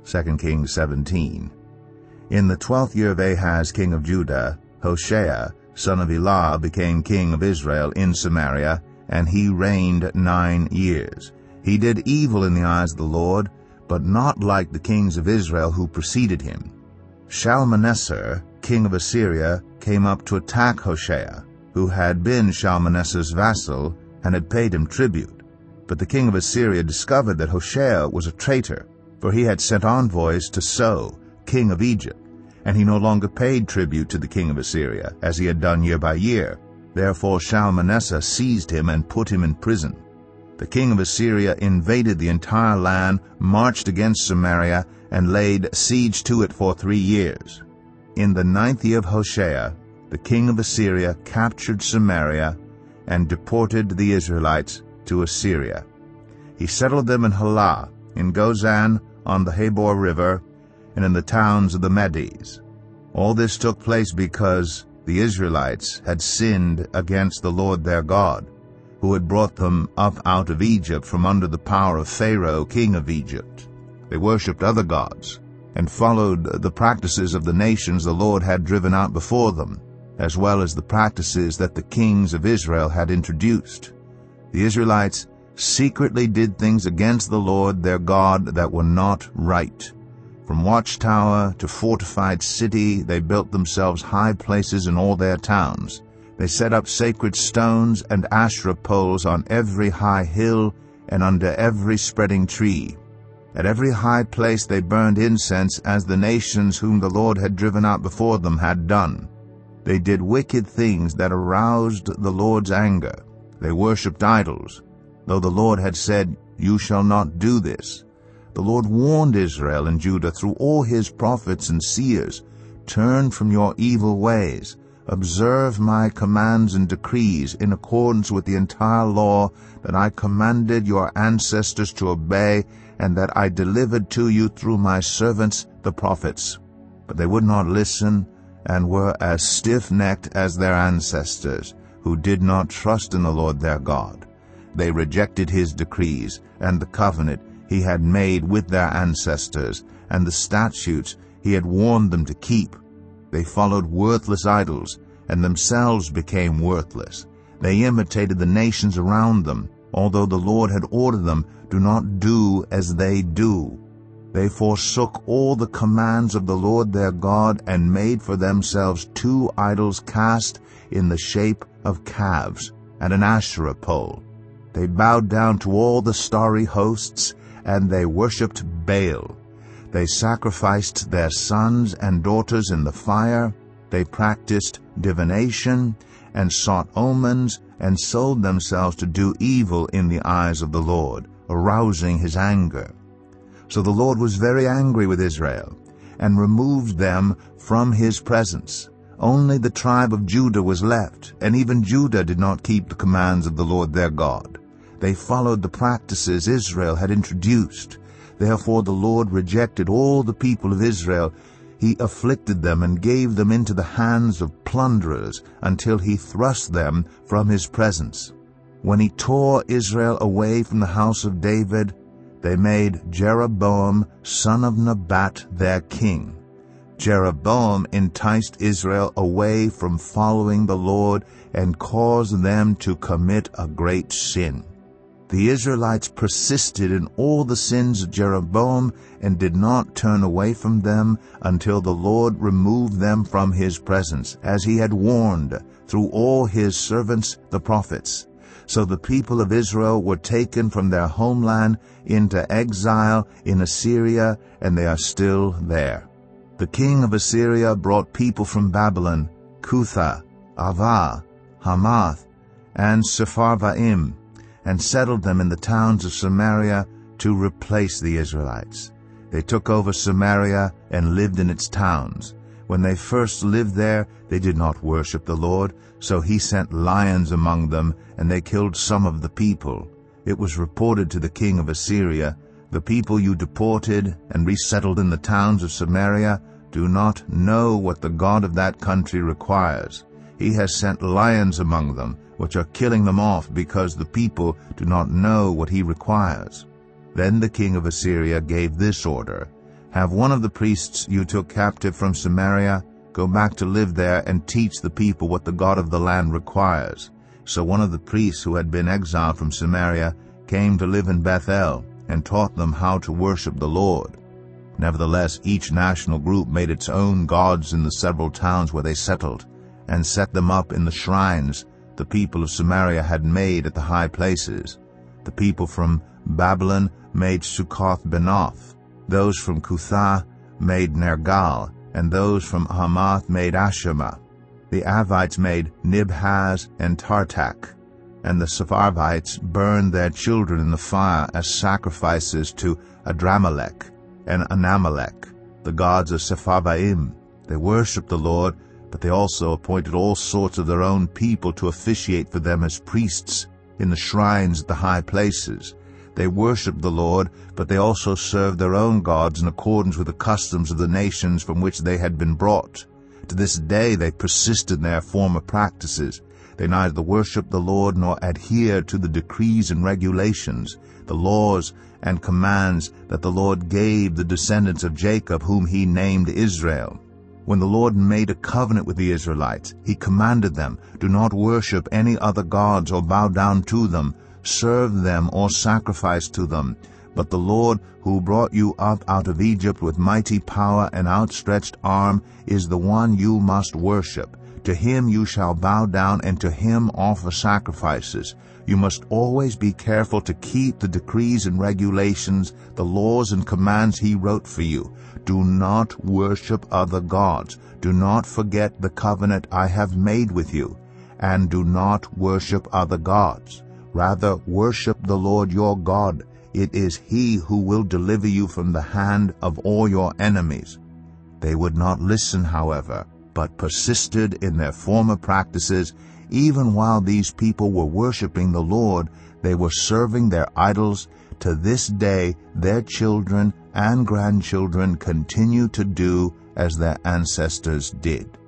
2 Kings 17. In the 12th year of Ahaz king of Judah, Hoshea, son of Elah, became king of Israel in Samaria, and he reigned 9 years. He did evil in the eyes of the Lord, but not like the kings of Israel who preceded him. Shalmaneser, king of Assyria, came up to attack Hoshea, who had been Shalmaneser's vassal and had paid him tribute. But the king of Assyria discovered that Hoshea was a traitor, for he had sent envoys to So, king of Egypt, and he no longer paid tribute to the king of Assyria, as he had done year by year. Therefore Shalmaneser seized him and put him in prison. The king of Assyria invaded the entire land, marched against Samaria, and laid siege to it for 3 years. In the 9th year of Hoshea, the king of Assyria captured Samaria and deported the Israelites to Assyria. He settled them in Halah, in Gozan, on the Habor River, and in the towns of the Medes. All this took place because the Israelites had sinned against the Lord their God, who had brought them up out of Egypt from under the power of Pharaoh, king of Egypt. They worshipped other gods, and followed the practices of the nations the Lord had driven out before them, as well as the practices that the kings of Israel had introduced. The Israelites secretly did things against the Lord their God that were not right. From watchtower to fortified city, they built themselves high places in all their towns. They set up sacred stones and Asherah poles on every high hill and under every spreading tree. At every high place they burned incense, as the nations whom the Lord had driven out before them had done. They did wicked things that aroused the Lord's anger. They worshipped idols, though the Lord had said, "You shall not do this." The Lord warned Israel and Judah through all his prophets and seers, "Turn from your evil ways. Observe my commands and decrees in accordance with the entire law that I commanded your ancestors to obey, and that I delivered to you through my servants the prophets." But they would not listen, and were as stiff-necked as their ancestors, who did not trust in the Lord their God. They rejected his decrees and the covenant he had made with their ancestors, and the statutes he had warned them to keep. They followed worthless idols, and themselves became worthless. They imitated the nations around them, although the Lord had ordered them, "Do not do as they do." They forsook all the commands of the Lord their God, and made for themselves 2 idols cast in the shape of calves, and an Asherah pole. They bowed down to all the starry hosts, and they worshipped Baal. They sacrificed their sons and daughters in the fire. They practiced divination, and sought omens, and sold themselves to do evil in the eyes of the Lord, arousing his anger. So the Lord was very angry with Israel, and removed them from his presence. Only the tribe of Judah was left, and even Judah did not keep the commands of the Lord their God. They followed the practices Israel had introduced. Therefore the Lord rejected all the people of Israel. He afflicted them and gave them into the hands of plunderers until he thrust them from his presence. When he tore Israel away from the house of David, they made Jeroboam, son of Nebat, their king. Jeroboam enticed Israel away from following the Lord and caused them to commit a great sin. The Israelites persisted in all the sins of Jeroboam and did not turn away from them until the Lord removed them from his presence, as he had warned through all his servants the prophets. So the people of Israel were taken from their homeland into exile in Assyria, and they are still there. The king of Assyria brought people from Babylon, Cutha, Ava, Hamath, and Sepharvaim, and settled them in the towns of Samaria to replace the Israelites. They took over Samaria and lived in its towns. When they first lived there, they did not worship the Lord, so he sent lions among them, and they killed some of the people. It was reported to the king of Assyria, "The people you deported and resettled in the towns of Samaria do not know what the God of that country requires. He has sent lions among them, which are killing them off because the people do not know what he requires." Then the king of Assyria gave this order, Have one of the priests you took captive from Samaria go back to live there and teach the people what the God of the land requires." So one of the priests who had been exiled from Samaria came to live in Bethel and taught them how to worship the Lord. Nevertheless, each national group made its own gods in the several towns where they settled, and set them up in the shrines the people of Samaria had made at the high places. The people from Babylon made Succoth-Benoth, those from Cuthah made Nergal, and those from Hamath made Ashima. The Avites made Nibhaz and Tartak, and the Sepharvites burned their children in the fire as sacrifices to Adramelech and Anamelech, the gods of Sepharvaim. They worshipped the Lord, but they also appointed all sorts of their own people to officiate for them as priests in the shrines at the high places. They worshipped the Lord, but they also served their own gods in accordance with the customs of the nations from which they had been brought. To this day they persisted in their former practices. They neither worshipped the Lord nor adhered to the decrees and regulations, the laws and commands that the Lord gave the descendants of Jacob, whom he named Israel. When the Lord made a covenant with the Israelites, he commanded them, "Do not worship any other gods or bow down to them, serve them or sacrifice to them. But the Lord, who brought you up out of Egypt with mighty power and outstretched arm, is the one you must worship. To him you shall bow down, and to him offer sacrifices. You must always be careful to keep the decrees and regulations, the laws and commands he wrote for you. Do not worship other gods. Do not forget the covenant I have made with you. And do not worship other gods. Rather, worship the Lord your God. It is he who will deliver you from the hand of all your enemies." They would not listen, however, but persisted in their former practices. Even while these people were worshiping the Lord, they were serving their idols. To this day, their children and grandchildren continue to do as their ancestors did.